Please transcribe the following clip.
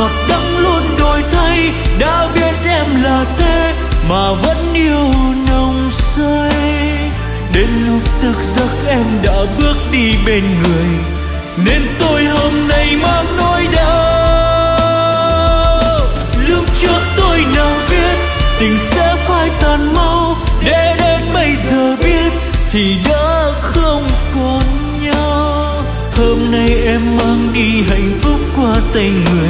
ngọt đắng luôn đổi thay. Đã biết em là thế mà vẫn yêu nồng say. Đến lúc thức giấc em đã bước đi bên người, nên tôi hôm nay mang nỗi đau. Lúc trước tôi nào biết tình sẽ phai tàn mau, để đến bây giờ biết thì đã không còn nhau. Hôm nay em mang đi hạnh phúc qua tay người,